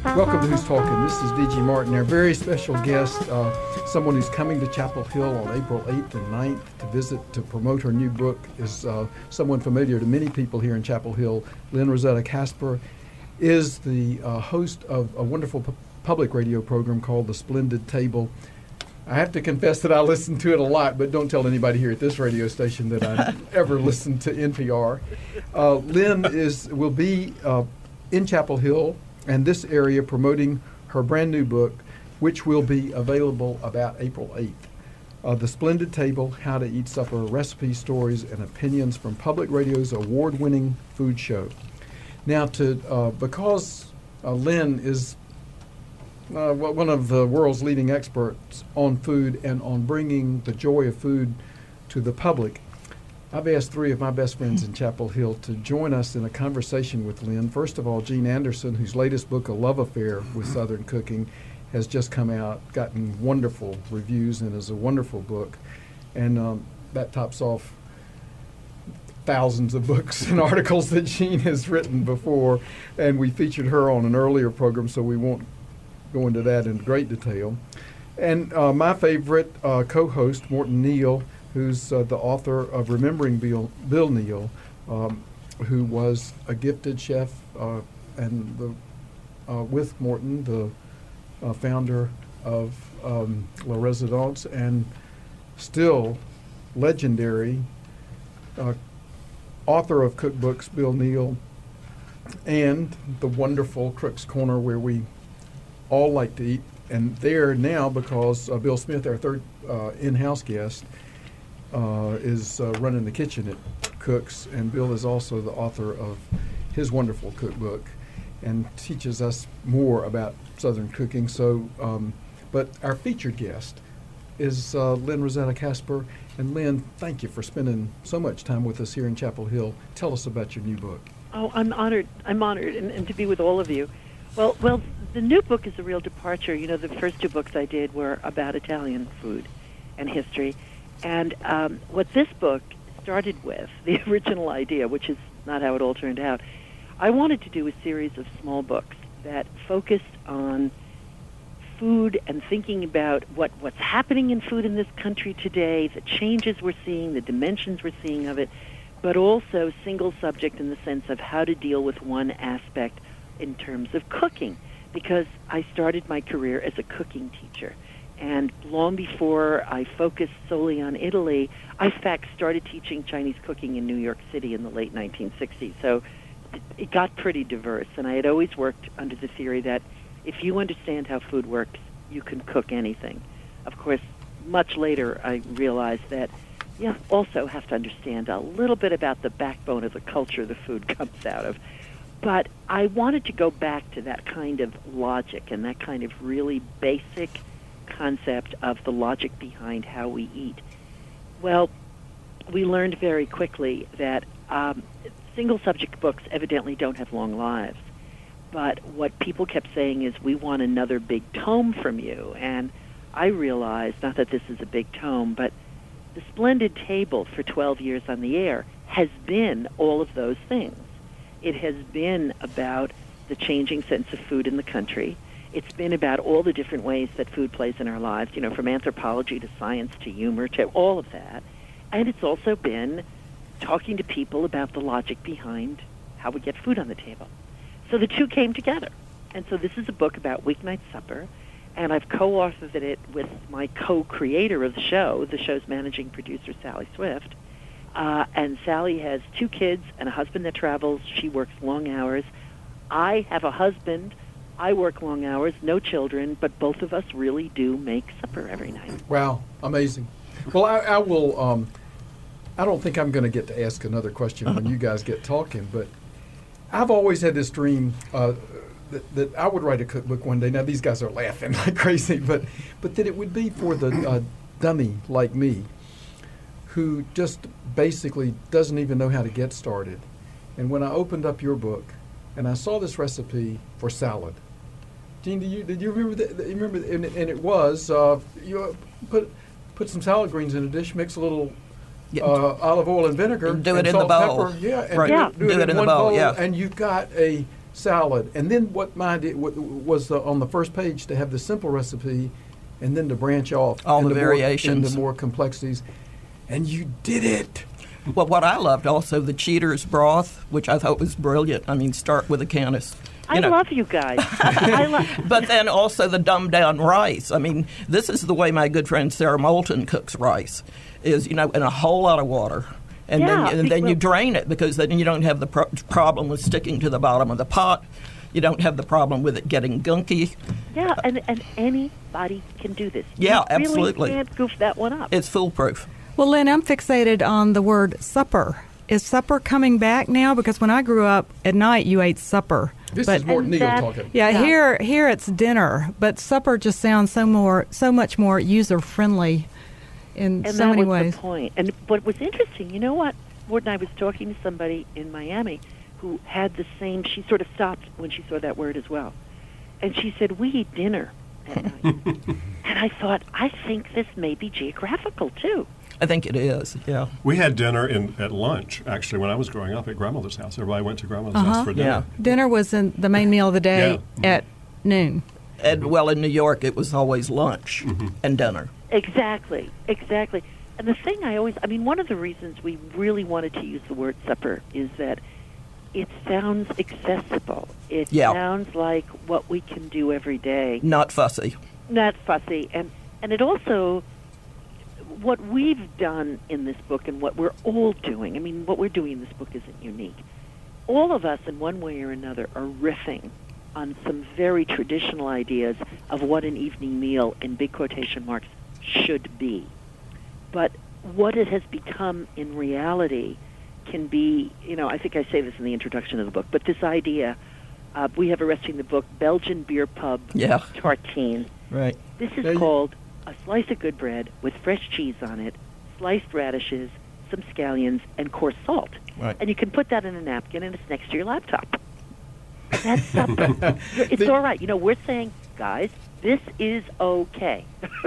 Welcome to Who's Talking. This is D.G. Martin. Our very special guest, someone who's coming to Chapel Hill on April 8th and 9th to visit, to promote her new book, is someone familiar to many people here in Chapel Hill. Lynn Rosetta Kasper is the host of a wonderful public radio program called The Splendid Table. I have to confess that I listen to it a lot, but don't tell anybody here at this radio station that I ever listened to NPR. Lynn will be in Chapel Hill and this area promoting her brand new book, which will be available about April 8th. The Splendid Table, How to Eat Supper, Recipes, Stories, and Opinions from Public Radio's award-winning food show. Now, because Lynn is one of the world's leading experts on food and on bringing the joy of food to the public, I've asked three of my best friends in Chapel Hill to join us in a conversation with Lynn. First of all, Jean Anderson, whose latest book, A Love Affair with Southern Cooking, has just come out, gotten wonderful reviews, and is a wonderful book. And that tops off thousands of books and articles that Jean has written before, and we featured her on an earlier program, so we won't go into that in great detail. And my favorite co-host, Morton Neal, who's the author of Remembering Bill Neal, who was a gifted chef, and with Morton, the founder of La Residence, and still legendary author of cookbooks, Bill Neal, and the wonderful Crook's Corner, where we all like to eat. And there now, because Bill Smith, our third in-house guest, is running the kitchen at Cook's, and Bill is also the author of his wonderful cookbook and teaches us more about Southern cooking. So, but our featured guest is Lynn Rosetta Kasper. And Lynn, thank you for spending so much time with us here in Chapel Hill. Tell us about your new book. Oh, I'm honored. And to be with all of you. Well, the new book is a real departure. You know, the first two books I did were about Italian food and history. And what this book started with, the original idea, which is not how it all turned out, I wanted to do a series of small books that focused on food and thinking about what's happening in food in this country today, the changes we're seeing, the dimensions we're seeing of it, but also single subject in the sense of how to deal with one aspect in terms of cooking, because I started my career as a cooking teacher. And long before I focused solely on Italy, I, in fact, started teaching Chinese cooking in New York City in the late 1960s. So it got pretty diverse. And I had always worked under the theory that if you understand how food works, you can cook anything. Of course, much later, I realized that you also have to understand a little bit about the backbone of the culture the food comes out of. But I wanted to go back to that kind of logic and that kind of really basic concept of the logic behind how we eat. Well, we learned very quickly that single-subject books evidently don't have long lives. But what people kept saying is, we want another big tome from you. And I realized, not that this is a big tome, but The Splendid Table for 12 years on the air has been all of those things. It has been about the changing sense of food in the country. It's been about all the different ways that food plays in our lives, you know, from anthropology to science to humor to all of that. And it's also been talking to people about the logic behind how we get food on the table. So the two came together. And so this is a book about weeknight supper, and I've co-authored it with my co-creator of the show's managing producer, Sally Swift. And Sally has 2 kids and a husband that travels. She works long hours. I have a husband. I work long hours, no children, but both of us really do make supper every night. Wow, amazing. Well, I will, I don't think I'm going to get to ask another question when you guys get talking, but I've always had this dream that I would write a cookbook one day. Now, these guys are laughing like crazy, but that it would be for the dummy like me, who just basically doesn't even know how to get started. And when I opened up your book and I saw this recipe for salad, Jean, did you remember that? You remember, and it was you put some salad greens in a dish, mix a little olive oil and vinegar, do it and in the salt, bowl. pepper, and right. do it in the one bowl, bowl, yeah. and you've got a salad. And then what my idea was on the first page to have the simple recipe and then to branch off. All the variations. Into more complexities. And you did it. Well, what I loved also, the cheater's broth, which I thought was brilliant. I mean, start with a can of... I love you guys. But then also the dumbed-down rice. I mean, this is the way my good friend Sarah Moulton cooks rice, is, in a whole lot of water. And then you drain it, because then you don't have the problem with sticking to the bottom of the pot. You don't have the problem with it getting gunky. Yeah, and anybody can do this. Yeah, you absolutely. Really can't goof that one up. It's foolproof. Well, Lynn, I'm fixated on the word supper. Is supper coming back now? Because when I grew up, at night you ate supper. This is more Neil talking. Yeah, here it's dinner, but supper just sounds so much more user friendly in so many ways. And that was the point. And what was interesting, you know what, Ward and I was talking to somebody in Miami who had the same. She sort of stopped when she saw that word as well, and she said, "We eat dinner at night." And I thought, I think this may be geographical too. I think it is, yeah. We had dinner at lunch, actually, when I was growing up at grandmother's house. Everybody went to grandmother's house for dinner. Yeah. Dinner was the main meal of the day at noon. And, well, in New York, it was always lunch and dinner. Exactly. And the thing one of the reasons we really wanted to use the word supper is that it sounds accessible. It sounds like what we can do every day. Not fussy. And it also... What we've done in this book and what we're all doing, what we're doing in this book isn't unique. All of us, in one way or another, are riffing on some very traditional ideas of what an evening meal, in big quotation marks, should be. But what it has become in reality can be, I think I say this in the introduction of the book, but this idea, we have a recipe in the book, Belgian beer pub tartine. Right. This is called a slice of good bread with fresh cheese on it, sliced radishes, some scallions, and coarse salt. Right. And you can put that in a napkin, and it's next to your laptop. That's supper. It's all right. We're saying, guys, this is okay.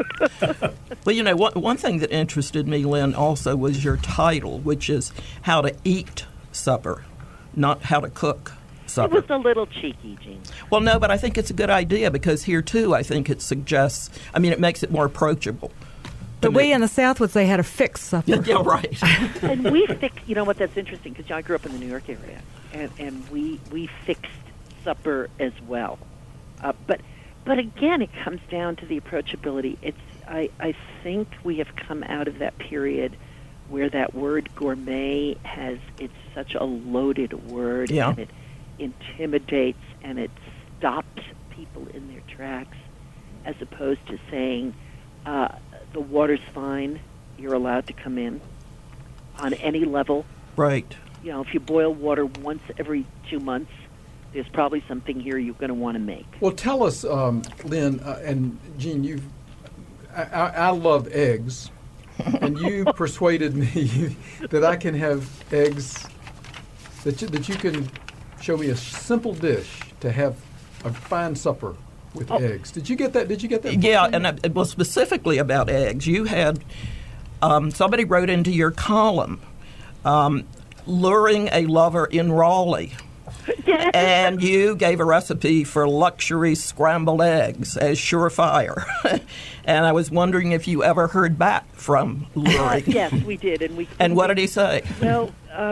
Well, one thing that interested me, Lynn, also was your title, which is How to Eat Supper, not How to Cook Supper. It was a little cheeky, Gene. Well, no, but I think it's a good idea, because here, too, I think it suggests, it makes it more approachable. But we in the South would say how to fix supper. Yeah, right. And we fix, that's interesting, because I grew up in the New York area, and we fixed supper as well. But again, it comes down to the approachability. I think we have come out of that period where that word gourmet it's such a loaded word, and it intimidates and it stops people in their tracks, as opposed to saying the water's fine, you're allowed to come in on any level. Right. If you boil water once every 2 months, there's probably something here you're going to want to make. Well, tell us, Lynn and Gene, I love eggs, and you persuaded me that I can have eggs, that you can show me a simple dish to have a fine supper with eggs. Did you get that? Yeah, and it was specifically about eggs. You had somebody wrote into your column, luring a lover in Raleigh. And you gave a recipe for luxury scrambled eggs as surefire. And I was wondering if you ever heard back from luring. Yes, we did. And what did he say? Well,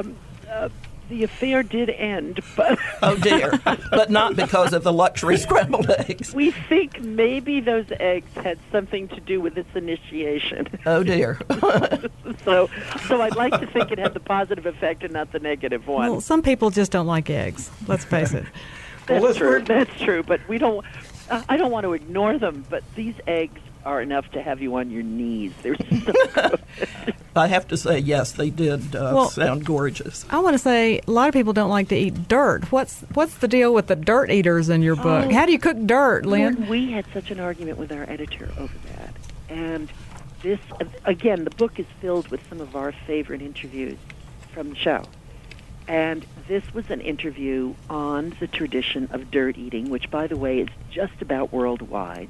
the affair did end, but... Oh, dear. But not because of the luxury scrambled eggs. We think maybe those eggs had something to do with its initiation. Oh, dear. So I'd like to think it had the positive effect and not the negative one. Well, some people just don't like eggs. Let's face it. That's true, but we don't... I don't want to ignore them, but these eggs are enough to have you on your knees. They're so good. I have to say, yes, they did sound gorgeous. I want to say a lot of people don't like to eat dirt. What's the deal with the dirt eaters in your book? How do you cook dirt, Lynn? We had such an argument with our editor over that. And this, again, the book is filled with some of our favorite interviews from the show. And this was an interview on the tradition of dirt eating, which, by the way, is just about worldwide.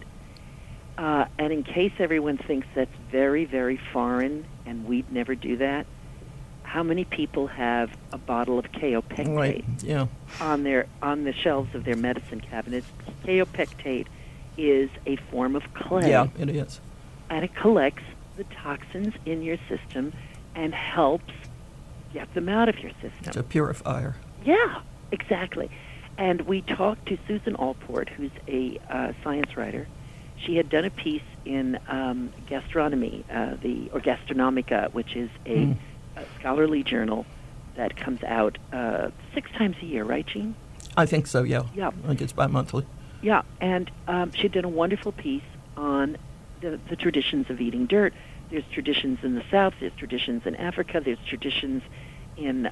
And in case everyone thinks that's very, very foreign and we'd never do that, how many people have a bottle of kaopectate Right. Yeah. on the shelves of their medicine cabinets? Kaopectate is a form of clay. Yeah, it is. And it collects the toxins in your system and helps get them out of your system. It's a purifier. Yeah, exactly. And we talked to Susan Allport, who's a science writer. She had done a piece in Gastronomy, or Gastronomica, which is a scholarly journal that comes out 6 times a year, right, Jean? I think so, yeah. Yeah. I think it's bi-monthly. Yeah, and she did a wonderful piece on the traditions of eating dirt. There's traditions in the South, there's traditions in Africa, there's traditions in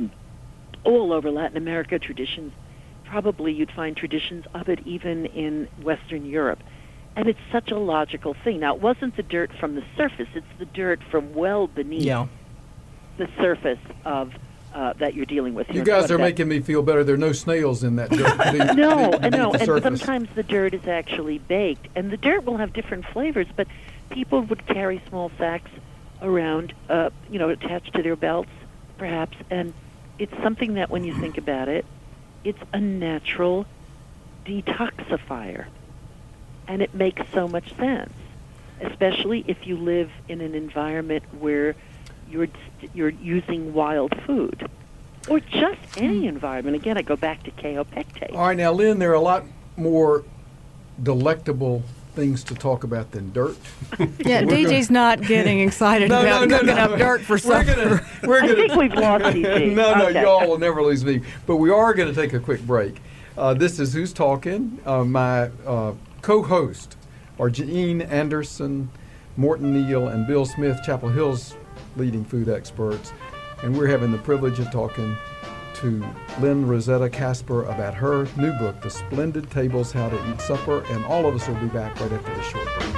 all over Latin America, traditions. Probably you'd find traditions of it even in Western Europe. And it's such a logical thing. Now, it wasn't the dirt from the surface, it's the dirt from well beneath the surface of that you're dealing with. You guys are making me feel better. There are no snails in that dirt. No, and sometimes the dirt is actually baked. And the dirt will have different flavors, but people would carry small sacks around, attached to their belts, perhaps. And it's something that, when you think about it, it's a natural detoxifier. And it makes so much sense, especially if you live in an environment where you're using wild food, or just any environment. Again, I go back to kaopectate. All right, now, Lynn, there are a lot more delectable things to talk about than dirt. Yeah, DG's not getting excited about cooking up dirt for supper. I think we've lost DG. No, y'all will never lose me. But we are going to take a quick break. This is Who's Talking. My co-host are Jean Anderson, Morton Neal, and Bill Smith, Chapel Hill's leading food experts. And we're having the privilege of talking to Lynn Rosetta Kasper about her new book, The Splendid Tables, How to Eat Supper. And all of us will be back right after this short break.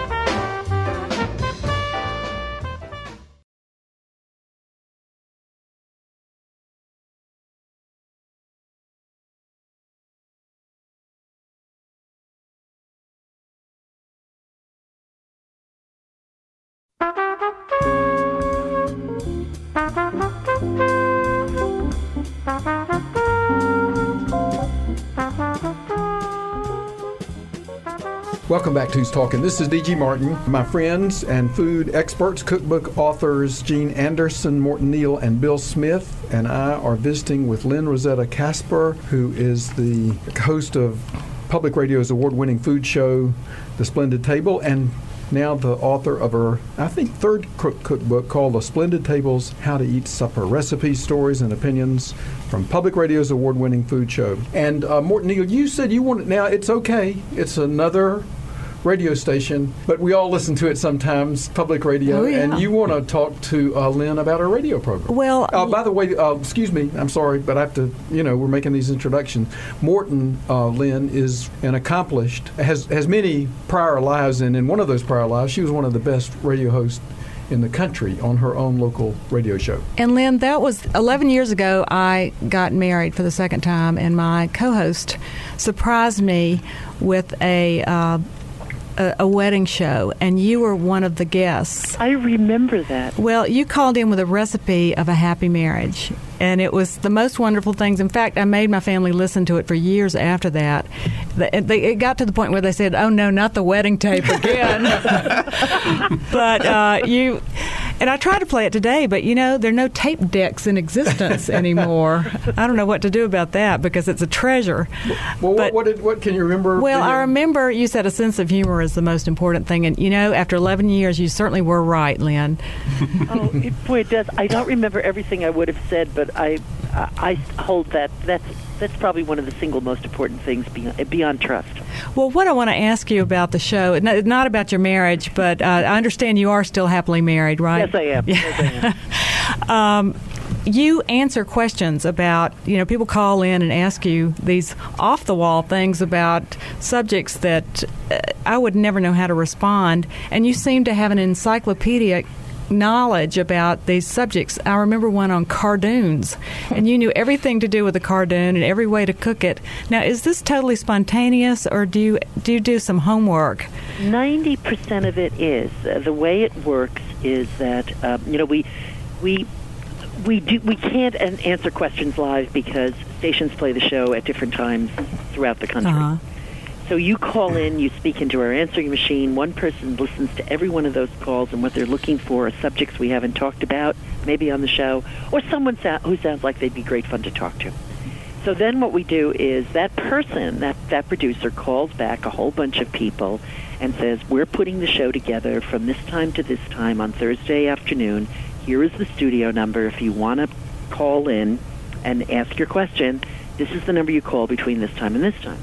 Welcome back to Who's Talking. This is D.G. Martin. My friends and food experts, cookbook authors Jean Anderson, Morton Neal, and Bill Smith, and I are visiting with Lynn Rosetta Kasper, who is the host of Public Radio's award-winning food show, The Splendid Table, and now the author of her, I think, third cookbook called The Splendid Tables, How to Eat Supper, Recipes, Stories, and Opinions from Public Radio's award-winning food show. And Morton Neal, you said you wanted, now it's okay, it's another radio station, but we all listen to it sometimes, public radio, and you want to talk to Lynn about our radio program. Well, by the way, excuse me, I'm sorry, but I have to, we're making these introductions. Morton, Lynn, is an accomplished, has many prior lives, and in one of those prior lives, she was one of the best radio hosts in the country on her own local radio show. And Lynn, that was 11 years ago. I got married for the second time, and my co-host surprised me with a wedding show, and you were one of the guests. I remember that. Well, you called in with a recipe of a happy marriage, and it was the most wonderful things. In fact, I made my family listen to it for years after that. It got to the point where they said, "Oh no, not the wedding tape again." But you... And I try to play it today, but, there are no tape decks in existence anymore. I don't know what to do about that because it's a treasure. Well, but, what can you remember? Well, I remember you said a sense of humor is the most important thing. And, after 11 years, you certainly were right, Lynn. Oh, boy, it does. I don't remember everything I would have said, but I hold that. That's probably one of the single most important things beyond trust. Well, what I want to ask you about the show, not about your marriage, but I understand you are still happily married, right? Yes, I am. Yes, I am. You answer questions about, people call in and ask you these off-the-wall things about subjects that I would never know how to respond, and you seem to have an encyclopedic knowledge about these subjects. I remember one on cardoons, and you knew everything to do with a cardoon and every way to cook it. Now, is this totally spontaneous, or do you do some homework? 90% of it is. The way it works is that, We can't answer questions live because stations play the show at different times throughout the country. Uh-huh. So you call in, you speak into our answering machine. One person listens to every one of those calls, and what they're looking for are subjects we haven't talked about, maybe on the show, or someone who sounds like they'd be great fun to talk to. So then what we do is that person, that producer, calls back a whole bunch of people and says, we're putting the show together from this time to this time on Thursday afternoon. Here is the studio number. If you want to call in and ask your question, this is the number you call between this time and this time.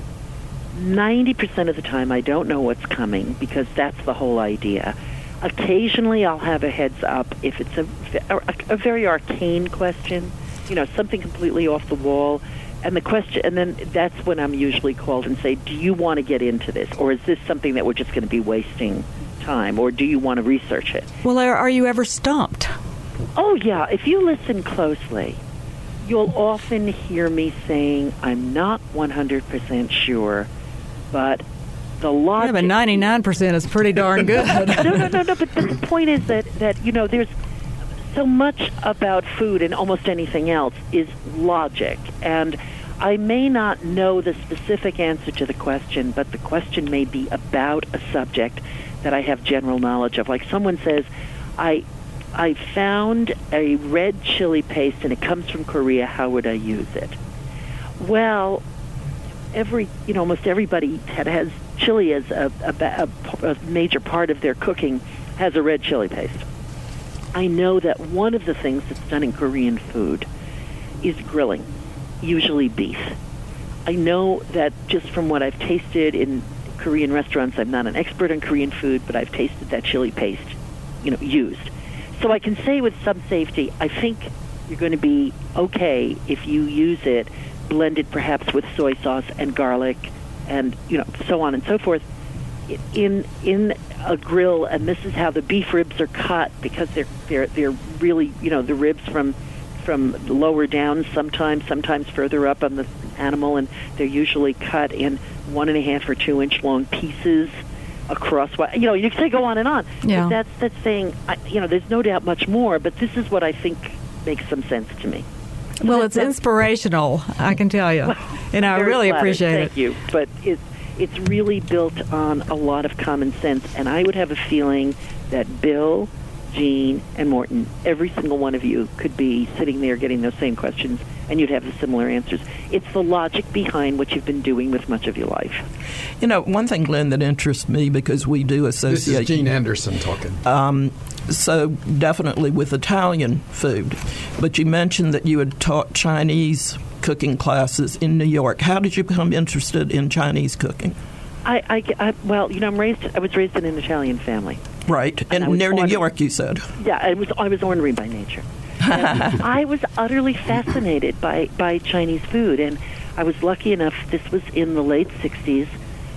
90% of the time, I don't know what's coming because that's the whole idea. Occasionally, I'll have a heads up if it's a very arcane question, something completely off the wall. And the question, and then that's when I'm usually called and say, do you want to get into this? Or is this something that we're just going to be wasting time? Or do you want to research it? Well, are you ever stumped? Oh, yeah. If you listen closely, you'll often hear me saying, I'm not 100% sure, but the logic... Yeah, but 99% is pretty darn good. No. But the point is that there's so much about food and almost anything else is logic. And I may not know the specific answer to the question, but the question may be about a subject that I have general knowledge of. Like someone says, I found a red chili paste and it comes from Korea. How would I use it? Well, almost everybody that has chili as a major part of their cooking has a red chili paste. I know that one of the things that's done in Korean food is grilling, usually beef. I know that just from what I've tasted in Korean restaurants, I'm not an expert on Korean food, but I've tasted that chili paste, used. So I can say with some safety, I think you're going to be okay if you use it blended perhaps with soy sauce and garlic and, so on and so forth in a grill. And this is how the beef ribs are cut because they're really, the ribs from lower down sometimes further up on the animal, and they're usually cut in 1.5 or 2 inch long pieces across. You can say go on and on. Yeah. But that's saying, there's no doubt much more, but this is what I think makes some sense to me. Well, it's inspirational, I can tell you, and I really appreciate it. Thank you, but it's really built on a lot of common sense, and I would have a feeling that Bill, Jean, and Morton, every single one of you could be sitting there getting those same questions, and you'd have the similar answers. It's the logic behind what you've been doing with much of your life. One thing, Glenn, that interests me, because we do associate... This is Jean Anderson talking. So definitely with Italian food. But you mentioned that you had taught Chinese cooking classes in New York. How did you become interested in Chinese cooking? I was raised in an Italian family. Right, and near New York, you said. Yeah, I was ornery by nature. I was utterly fascinated by Chinese food, and I was lucky enough. This was in the late '60s.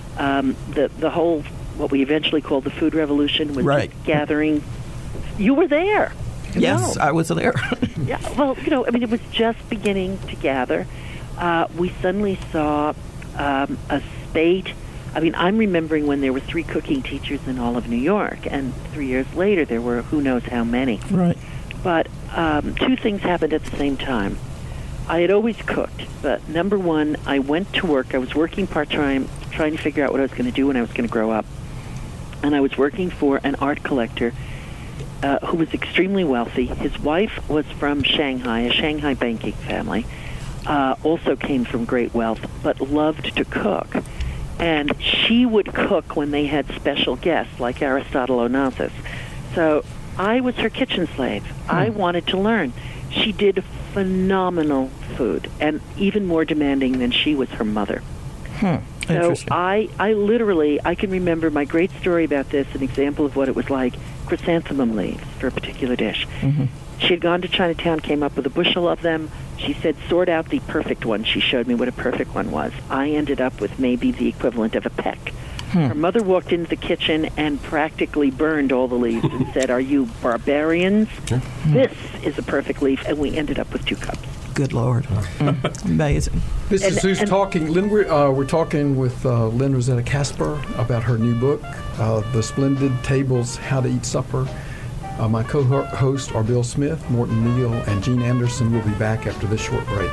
The whole what we eventually called the food revolution was right. Gathering. You were there. Yes, I was there. Yeah, well, it was just beginning to gather. We suddenly saw a spate. I'm remembering when there were 3 cooking teachers in all of New York, and 3 years later there were who knows how many. Right. But 2 things happened at the same time. I had always cooked, but number one, I went to work. I was working part-time, trying to figure out what I was going to do when I was going to grow up. And I was working for an art collector who was extremely wealthy. His wife was from Shanghai, a Shanghai banking family, also came from great wealth, but loved to cook. And she would cook when they had special guests, like Aristotle Onassis. So I was her kitchen slave. I wanted to learn. She did phenomenal food, and even more demanding than she was her mother. So I literally, I can remember my great story about this, an example of what it was like, chrysanthemum leaves for a particular dish. Mm-hmm. She had gone to Chinatown, came up with a bushel of them. She said, sort out the perfect one. She showed me what a perfect one was. I ended up with maybe the equivalent of a peck. Her mother walked into the kitchen and practically burned all the leaves and said, are you barbarians? This is a perfect leaf. And we ended up with 2 cups. Good Lord. Amazing. This is who's talking. Lynn, we're talking with Lynn Rosetta Kasper about her new book, The Splendid Tables, How to Eat Supper. My co-hosts are Bill Smith, Morton Neal, and Gene Anderson. Will be back after this short break.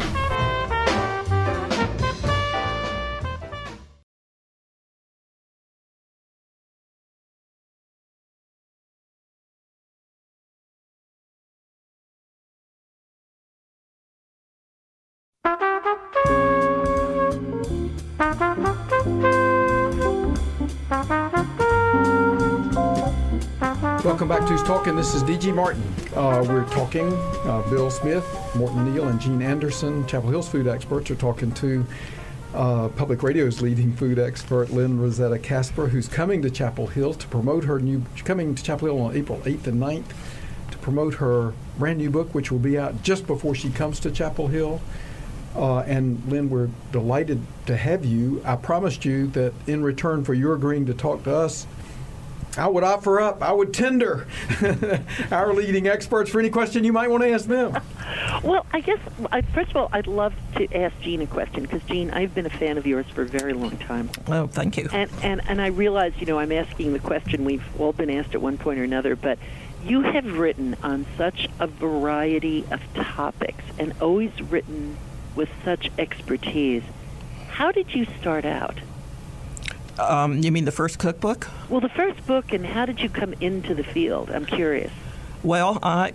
Welcome back to Who's Talking. This is D.G. Martin. We're talking Bill Smith, Morton Neal, and Gene Anderson. Chapel Hill's food experts are talking to Public Radio's leading food expert, Lynn Rosetta Casper, who's coming to Chapel Hill to promote her coming to Chapel Hill on April 8th and 9th to promote her brand new book, which will be out just before she comes to Chapel Hill. And Lynn, we're delighted to have you. I promised you that in return for your agreeing to talk to us, I would tender our leading experts for any question you might want to ask them. Well, I guess, first of all, I'd love to ask Gene a question, because, Gene, I've been a fan of yours for a very long time. Oh, thank you. And I realize, I'm asking the question we've all been asked at one point or another, but you have written on such a variety of topics and always written with such expertise. How did you start out? You mean the first cookbook? Well, the first book, and how did you come into the field? I'm curious. Well, I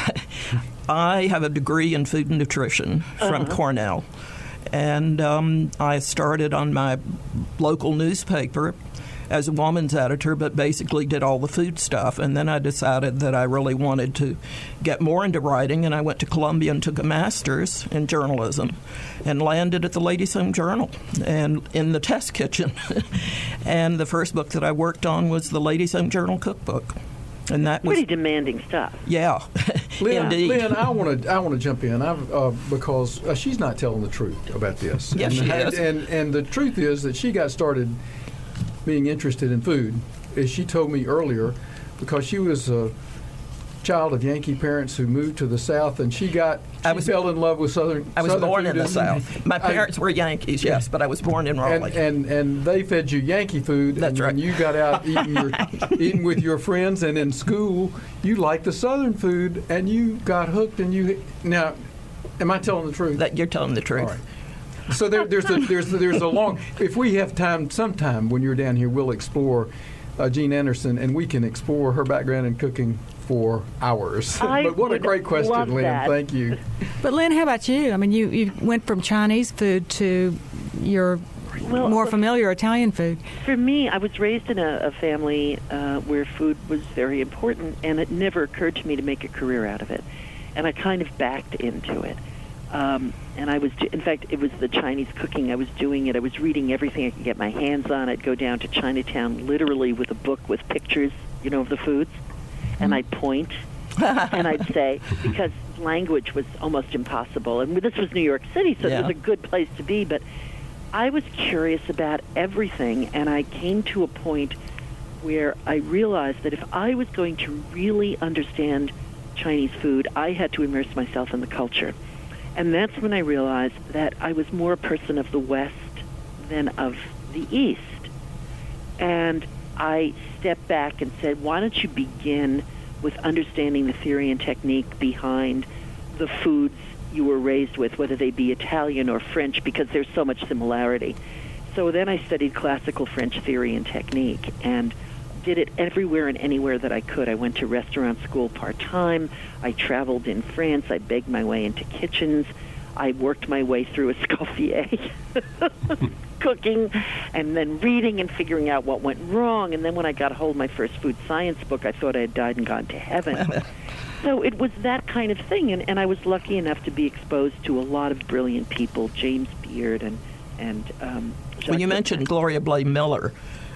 have a degree in food and nutrition from Cornell, and I started on my local newspaper as a woman's editor, but basically did all the food stuff. And then I decided that I really wanted to get more into writing, and I went to Columbia and took a master's in journalism and landed at the Ladies' Home Journal and in the test kitchen. And the first book that I worked on was the Ladies' Home Journal cookbook. And that was pretty demanding stuff. Yeah, indeed. Lynn, I want to jump in because she's not telling the truth about this. Yes, she is. And the truth is that she got started being interested in food, as she told me earlier, because she was a child of Yankee parents who moved to the South, and she fell in love with Southern. I was born in the South. My parents were Yankees, yes, but I was born in Raleigh. And they fed you Yankee food. That's right. And you got out eating with your friends, and in school you liked the Southern food, and you got hooked. And now, am I telling the truth? That you're telling the truth. All right. So there's a long. If we have time, sometime when you're down here, we'll explore Gene Anderson, and we can explore her background in cooking for hours. But what a great question, Lynn. That. Thank you. But Lynn, how about you? I mean, you went from Chinese food to your more familiar Italian food. For me, I was raised in a family where food was very important, and it never occurred to me to make a career out of it. And I kind of backed into it. And I was, in fact, it was the Chinese cooking. I was doing it. I was reading everything I could get my hands on. I'd go down to Chinatown literally with a book with pictures, of the foods, and I'd point, and I'd say, because language was almost impossible. And this was New York City, so it was a good place to be. But I was curious about everything, and I came to a point where I realized that if I was going to really understand Chinese food, I had to immerse myself in the culture. And that's when I realized that I was more a person of the West than of the East. And I stepped back and said, why don't you begin with understanding the theory and technique behind the foods you were raised with, whether they be Italian or French, because there's so much similarity. So then I studied classical French theory and technique and did it everywhere and anywhere that I could. I went to restaurant school part-time. I traveled in France. I begged my way into kitchens. I worked my way through Escoffier, cooking, and then reading and figuring out what went wrong. And then when I got hold of my first food science book, I thought I had died and gone to heaven. So it was that kind of thing. And I was lucky enough to be exposed to a lot of brilliant people, James Beard and When you mentioned Gloria Blame Miller,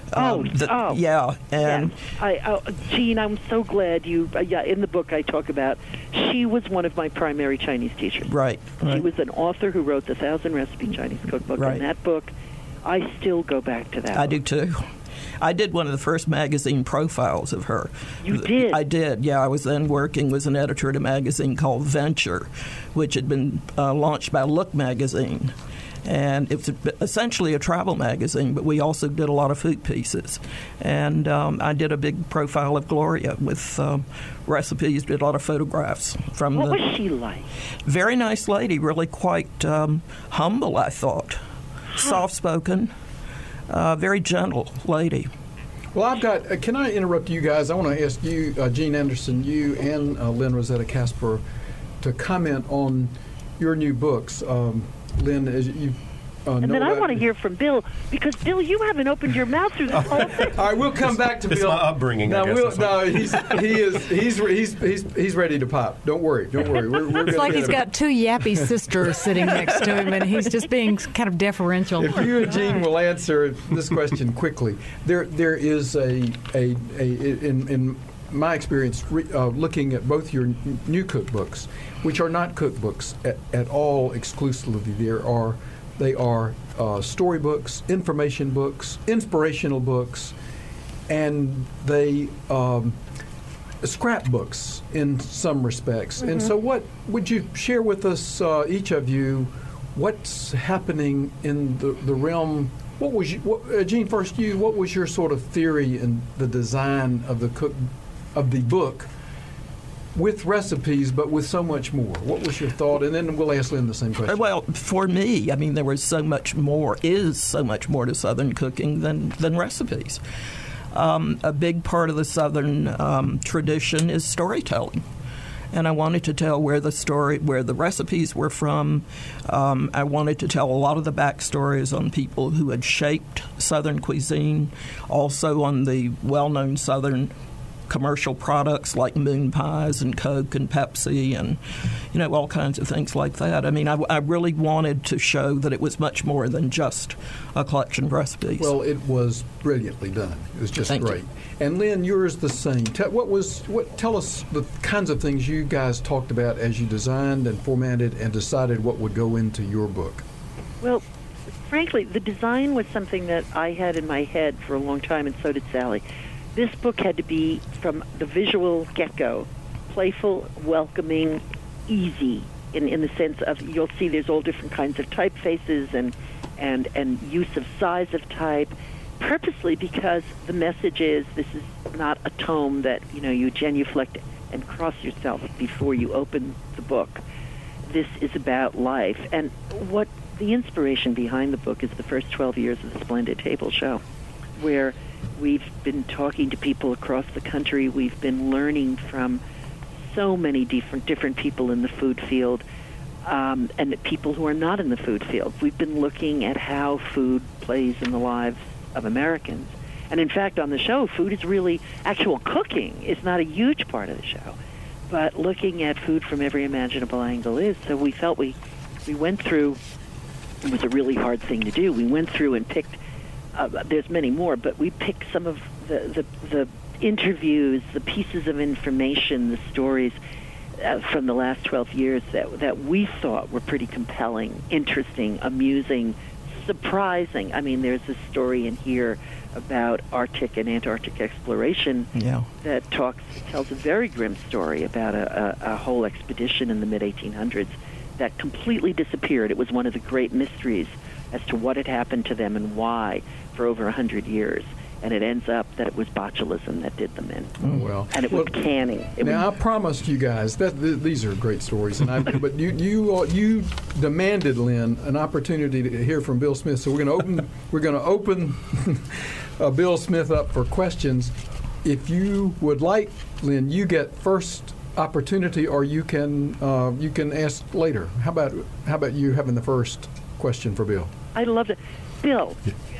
Yes. And Gene, I'm so glad you. In the book I talk about, she was one of my primary Chinese teachers. Right. She was an author who wrote the 1,000 Recipe Chinese Cookbook. Right. And that book, I still go back to that. I do too. I did one of the first magazine profiles of her. You did? I did, yeah. I was then working as an editor at a magazine called Venture, which had been launched by Look magazine. And it was essentially a travel magazine, but we also did a lot of food pieces. And I did a big profile of Gloria with recipes, did a lot of photographs from What was she like? Very nice lady, really quite humble, I thought. Soft-spoken, very gentle lady. Well, I've got, can I interrupt you guys? I want to ask you, Gene Anderson, you and Lynn Rosetta Kasper, to comment on your new books. Lynn, as you and then I want to hear from Bill, because Bill, you haven't opened your mouth through this whole thing. All right, we'll come back to Bill. It's my upbringing. No, I guess he's ready to pop. Don't worry. We're It's like he's got two yappy sisters sitting next to him, and he's just being kind of deferential. If you and Gene will answer this question quickly, there is in my experience, looking at both your new cookbooks, which are not cookbooks at all exclusively. They are storybooks, information books, inspirational books, and they scrapbooks in some respects. Mm-hmm. And so what would you share with us, each of you, what's happening in the realm? What was Gene, first you, what was your sort of theory in the design of the book with recipes, but with so much more? What was your thought? And then we'll ask Lynn the same question. Well, for me, I mean, there was so much more to Southern cooking than recipes. A big part of the Southern tradition is storytelling. And I wanted to tell where the recipes were from. I wanted to tell a lot of the backstories on people who had shaped Southern cuisine, also on the well-known Southern commercial products like moon pies and Coke and Pepsi and, all kinds of things like that. I mean, I really wanted to show that it was much more than just a collection of recipes. Well, it was brilliantly done. It was just Thank great. you. And Lynn, yours the same. Tell us the kinds of things you guys talked about as you designed and formatted and decided what would go into your book. Well, frankly, the design was something that I had in my head for a long time, and so did Sally. This book had to be, from the visual get-go, playful, welcoming, easy, in the sense of, you'll see there's all different kinds of typefaces and use of size of type, purposely because the message is, this is not a tome that, you genuflect and cross yourself before you open the book. This is about life. And what the inspiration behind the book is the first 12 years of the Splendid Table Show, where we've been talking to people across the country. We've been learning from so many different people in the food field, and people who are not in the food field. We've been looking at how food plays in the lives of Americans. And in fact, on the show, food is really, actual cooking is not a huge part of the show. But looking at food from every imaginable angle is. So we felt we went through, it was a really hard thing to do. We went through and picked, there's many more, but we picked some of the interviews, the pieces of information, the stories from the last 12 years that we thought were pretty compelling, interesting, amusing, surprising. I mean, there's a story in here about Arctic and Antarctic exploration that tells a very grim story about a whole expedition in the mid-1800s that completely disappeared. It was one of the great mysteries as to what had happened to them and why for over 100 years. And it ends up that it was botulism that did them in. Oh, well. And it was canning. I promised you guys that these are great stories, but you demanded, Lynn, an opportunity to hear from Bill Smith. So we're going to open Bill Smith up for questions. If you would like, Lynn, you get first opportunity, or you can ask later. How about you having the first question for Bill? I'd love to, Bill.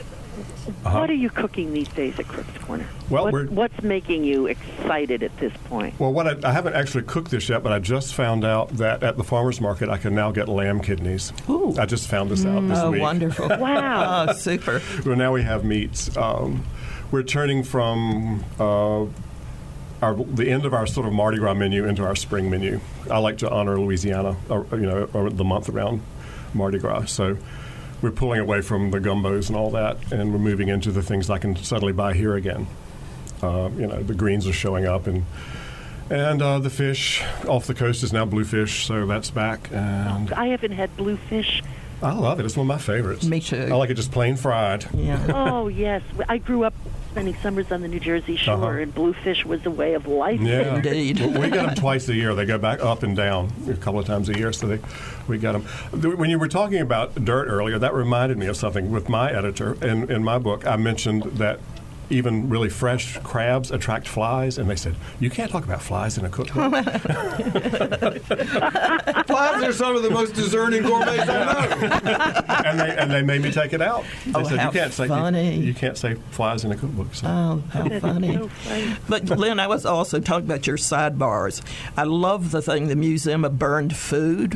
What are you cooking these days at Cook's Corner? Well, what's making you excited at this point? Well, I haven't actually cooked this yet, but I just found out that at the farmer's market I can now get lamb kidneys. Ooh. I just found this out this week. Oh, wonderful. Wow. Oh, super. Well, now we have meats. We're turning from the end of our sort of Mardi Gras menu into our spring menu. I like to honor Louisiana, or the month around Mardi Gras. So we're pulling away from the gumbos and all that, and we're moving into the things I can suddenly buy here again. The greens are showing up, and the fish off the coast is now bluefish, so that's back. And I haven't had bluefish. I love it. It's one of my favorites. Me too. I like it just plain fried. Yeah. Oh, yes. I grew up spending summers on the New Jersey shore, and bluefish was a way of life. Yeah, indeed. We get them twice a year. They go back up and down a couple of times a year, so we get them. When you were talking about dirt earlier, that reminded me of something with my editor. In my book, I mentioned that even really fresh crabs attract flies, and they said, you can't talk about flies in a cookbook. Flies are some of the most discerning gourmets I know. and they made me take it out. They said, how you can't say funny. You can't say flies in a cookbook. So. Oh, how funny. So funny. But, Lynn, I was also talking about your sidebars. I love the thing, the Museum of Burned Food,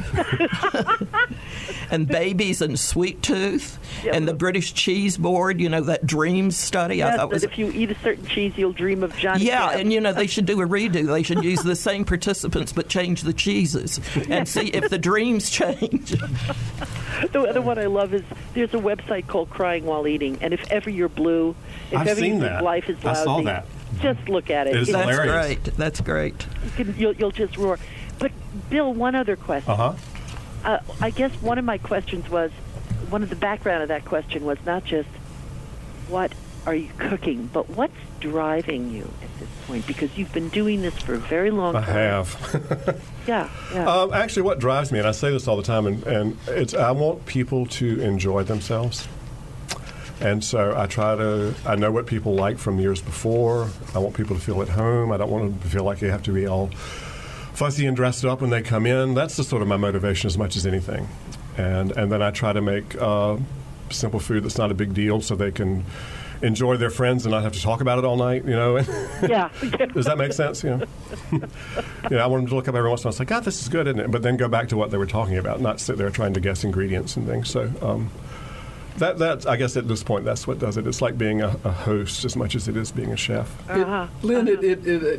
and Babies and Sweet Tooth, and the British Cheese Board, that dream study. Yes, I thought was if you eat a certain cheese, you'll dream of Johnny Yeah, Depp. and they should do a redo. They should use the same participants but change the cheeses and see if the dreams change. The other one I love is there's a website called Crying While Eating, and if ever you're blue, if I've ever seen you that. think life is lousy, I saw that. just look at it. It is That's hilarious. great. That's great. You'll just roar. But Bill, one other question. I guess one of my questions was, one of the background of that question was not just what are you cooking, but what's driving you at this point? Because you've been doing this for a very long time. I have. Yeah. Actually, what drives me, and I say this all the time, and it's I want people to enjoy themselves. And so I know what people like from years before. I want people to feel at home. I don't want them to feel like they have to be all fussy and dressed up when they come in. That's the sort of my motivation as much as anything. And then I try to make simple food that's not a big deal so they can enjoy their friends and not have to talk about it all night, Yeah. Does that make sense? I want them to look up every once in a while and say, God, this is good, isn't it? But then go back to what they were talking about, not sit there trying to guess ingredients and things. So that I guess at this point, that's what does it. It's like being a host as much as it is being a chef. Lynn, the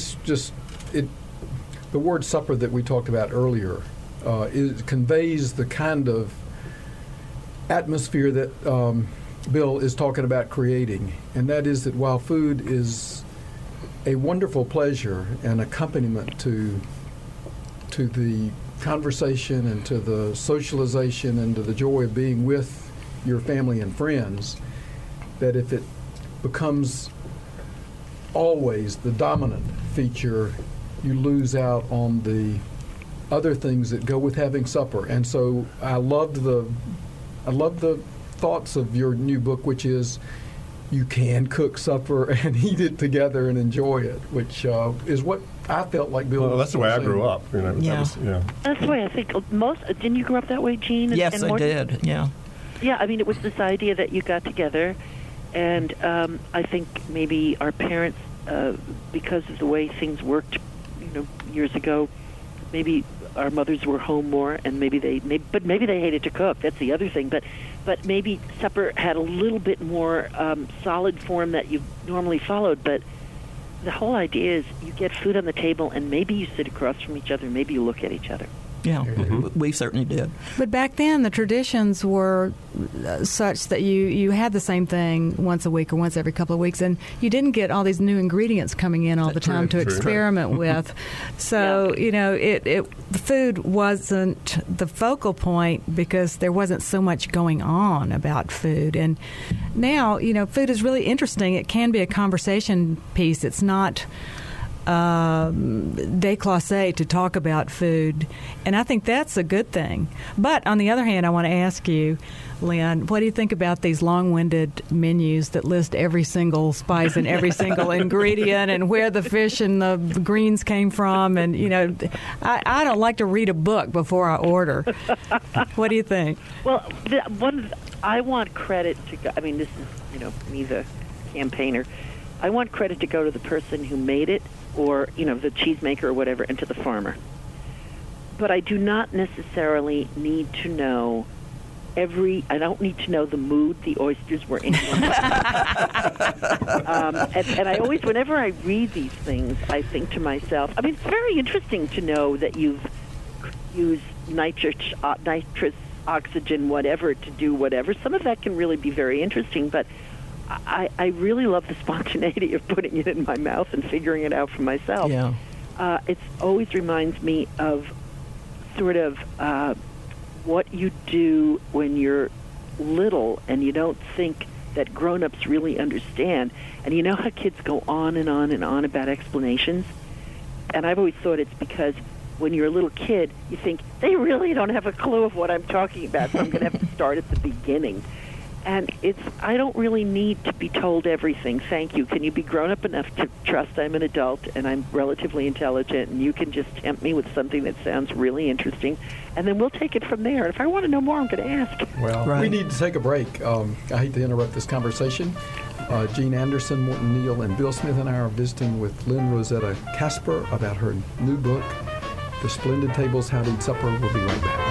word supper that we talked about earlier conveys the kind of atmosphere that Bill is talking about creating, and that is that while food is a wonderful pleasure and accompaniment to the conversation and to the socialization and to the joy of being with your family and friends, that if it becomes always the dominant feature, you lose out on the other things that go with having supper. And so I love the thoughts of your new book, which is you can cook supper and eat it together and enjoy it, which is what I felt like Bill. Well, that's the way I grew up. Yeah. That's the way I think most. Didn't you grow up that way, Jean? Yes, I did. Yeah. Yeah, I mean, it was this idea that you got together, and I think maybe our parents, because of the way things worked, years ago, maybe our mothers were home more, and maybe they hated to cook. That's the other thing. But maybe supper had a little bit more solid form that you normally followed. But the whole idea is you get food on the table, and maybe you sit across from each other, maybe you look at each other. Yeah, we certainly did. But back then, the traditions were such that you had the same thing once a week or once every couple of weeks, and you didn't get all these new ingredients coming in all the time to experiment with. So, the food wasn't the focal point because there wasn't so much going on about food. And now, food is really interesting. It can be a conversation piece. It's not déclassé to talk about food, and I think that's a good thing. But on the other hand, I want to ask you, Lynn, what do you think about these long-winded menus that list every single spice and every single ingredient and where the fish and the greens came from? And I don't like to read a book before I order. What do you think? Well, I want credit to go. I mean, this is me, the campaigner. I want credit to go to the person who made it, or the cheesemaker or whatever, and to the farmer. But I do not necessarily need to know I don't need to know the mood the oysters were in. And I always, whenever I read these things, I think to myself, I mean, it's very interesting to know that you've used nitrous oxygen, whatever, to do whatever. Some of that can really be very interesting, but I really love the spontaneity of putting it in my mouth and figuring it out for myself. Yeah. It always reminds me of sort of what you do when you're little and you don't think that grown-ups really understand. And you know how kids go on and on and on about explanations? And I've always thought it's because when you're a little kid, you think, they really don't have a clue of what I'm talking about, so I'm going to have to start at the beginning. And I don't really need to be told everything. Thank you. Can you be grown up enough to trust I'm an adult and I'm relatively intelligent, and you can just tempt me with something that sounds really interesting, and then we'll take it from there. And if I want to know more, I'm going to ask. Well, we need to take a break. I hate to interrupt this conversation. Gene Anderson, Morton Neal, and Bill Smith and I are visiting with Lynn Rosetta Kasper about her new book, The Splendid Tables, How to Eat Supper. We'll be right back.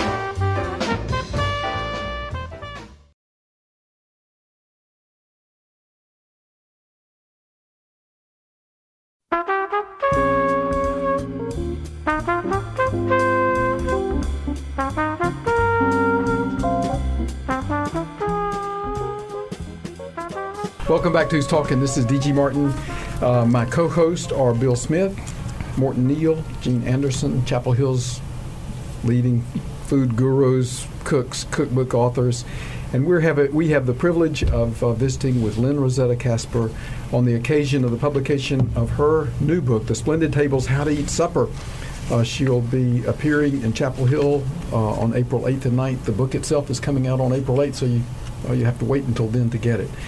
Welcome back to Who's Talking. This is D.G. Martin. My co-hosts are Bill Smith, Morton Neal, Gene Anderson, Chapel Hill's leading food gurus, cooks, cookbook authors. And we have the privilege of visiting with Lynn Rosetta Kasper on the occasion of the publication of her new book, The Splendid Tables, How to Eat Supper. She'll be appearing in Chapel Hill on April 8th and 9th. The book itself is coming out on April 8th, so you have to wait until then to get it.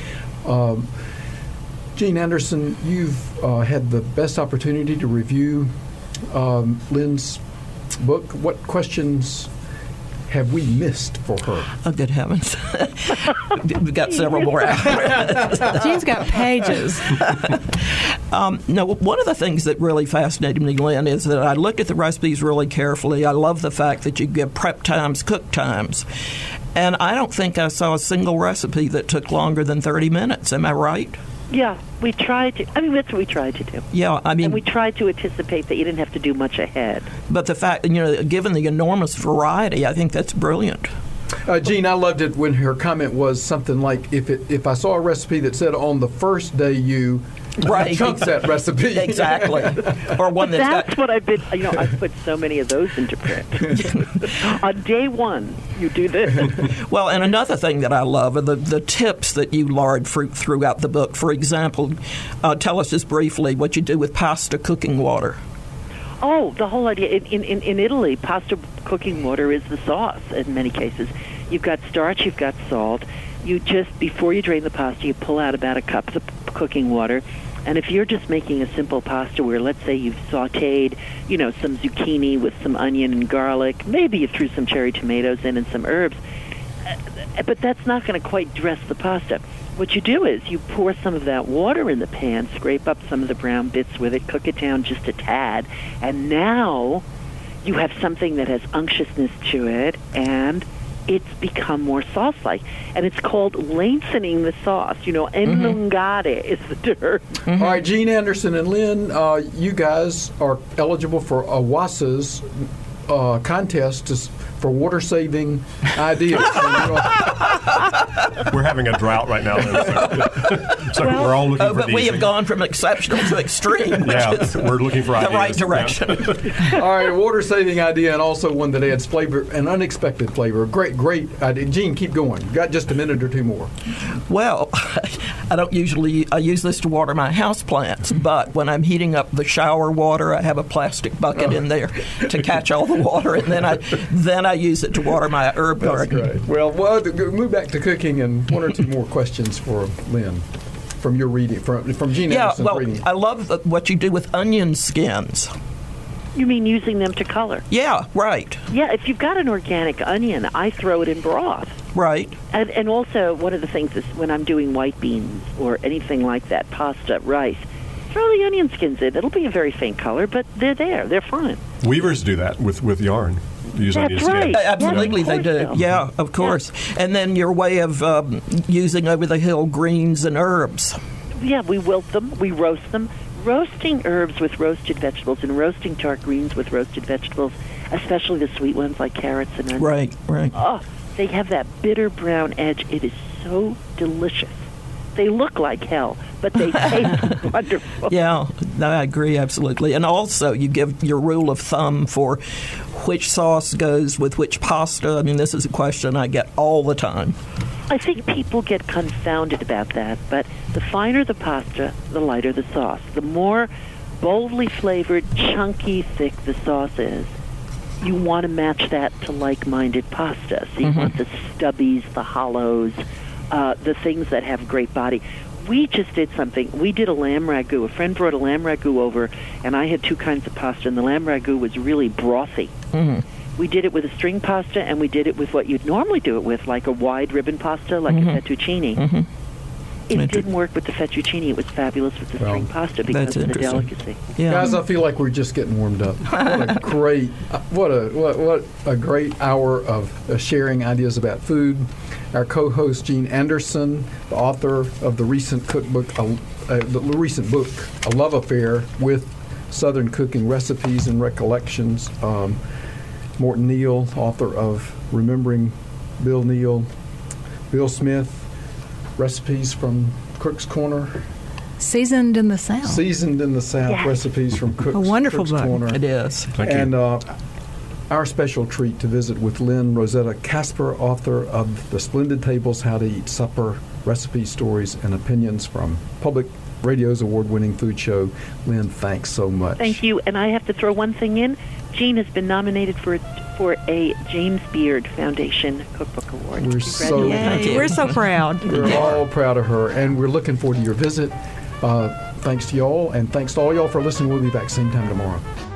Gene Anderson, you've had the best opportunity to review Lynn's book. What questions have we missed for her? Oh, good heavens. We've got several more hours. Gene's got pages. No, one of the things that really fascinated me, Lynn, is that I looked at the recipes really carefully. I love the fact that you give prep times, cook times. And I don't think I saw a single recipe that took longer than 30 minutes. Am I right? Yeah, we tried to. I mean, that's what we tried to do. Yeah, I mean, and we tried to anticipate that you didn't have to do much ahead. But the fact, given the enormous variety, I think that's brilliant. Gene, I loved it when her comment was something like, if I saw a recipe that said on the first day you chunk that recipe. Exactly. Or one that's what I've been, I've put so many of those into print. On day one, you do this. Well, and another thing that I love are the tips that you lard throughout the book. For example, tell us just briefly what you do with pasta cooking water. Oh, the whole idea. In Italy, pasta cooking water is the sauce in many cases. You've got starch, you've got salt. You just, before you drain the pasta, you pull out about a cup of cooking water. And if you're just making a simple pasta where, let's say, you've sautéed, some zucchini with some onion and garlic, maybe you threw some cherry tomatoes in and some herbs, but that's not going to quite dress the pasta. What you do is you pour some of that water in the pan, scrape up some of the brown bits with it, cook it down just a tad, and now you have something that has unctuousness to it, and it's become more sauce-like. And it's called lengthening the sauce. Enlungare is the term. All right, Gene Anderson and Lynn, you guys are eligible for AWASA's contest for water-saving ideas. We're having a drought right now. So we're all looking for but these. We have gone from exceptional to extreme, which is we're looking for the ideas. right direction. Yeah. All right, a water-saving idea, and also one that adds flavor, an unexpected flavor. Great idea. Gene, keep going. You've got just a minute or two more. Well, I use this to water my houseplants, but when I'm heating up the shower water, I have a plastic bucket in there to catch all the water, and then I use it to water my herb garden. That's great. Well, move back to cooking, and one or two more questions for Lynn from your reading, from Gene Anderson's reading. I love what you do with onion skins. You mean using them to color? Yeah, right. Yeah, if you've got an organic onion, I throw it in broth. Right. And also, one of the things is when I'm doing white beans or anything like that, pasta, rice, throw the onion skins in. It'll be a very faint color, but they're there. They're fine. Weavers do that with yarn. Use That's right. Absolutely, yeah, they do. So. Yeah, of course. Yeah. And then your way of using over-the-hill greens and herbs. Yeah, we wilt them. We roast them. Roasting herbs with roasted vegetables and roasting tart greens with roasted vegetables especially the sweet ones like carrots and onions. Right. Oh, they have that bitter brown edge. It is so delicious. They look like hell, but they taste wonderful. Yeah, I agree absolutely. And also, you give your rule of thumb for which sauce goes with which pasta. I mean, this is a question I get all the time. I think people get confounded about that, but the finer the pasta, the lighter the sauce. The more boldly flavored, chunky, thick the sauce is, you want to match that to like-minded pasta. So you want the stubbies, the hollows, the things that have great body. We just did something. We did a lamb ragu. A friend brought a lamb ragu over, and I had two kinds of pasta, and the lamb ragu was really brothy. We did it with a string pasta, and we did it with what you'd normally do it with, like a wide ribbon pasta, like a fettuccine. It didn't work with the fettuccine. It was fabulous with the string pasta because of the delicacy. Yeah. Guys, I feel like we're just getting warmed up. What a great hour of sharing ideas about food. Our co-host Jean Anderson, the author of the recent cookbook, the recent book, A Love Affair with Southern Cooking Recipes and Recollections. Morton Neal, author of Remembering Bill Neal. Bill Smith, Recipes from Cook's Corner. Seasoned in the South. Seasoned in the South, Yes. Recipes from Cook's Corner. A wonderful book. Corner. It is. Thank you. And our special treat to visit with Lynn Rosetta Casper, author of The Splendid Tables, How to Eat Supper, Recipe Stories, and Opinions from Public Radio's award-winning food show. Lynn, thanks so much. Thank you. And I have to throw one thing in. Jean has been nominated for a James Beard Foundation Cookbook Award. We're so Thank you. We're so proud. We're all proud of her, and we're looking forward to your visit. Thanks to y'all, and thanks to all y'all for listening. We'll be back same time tomorrow.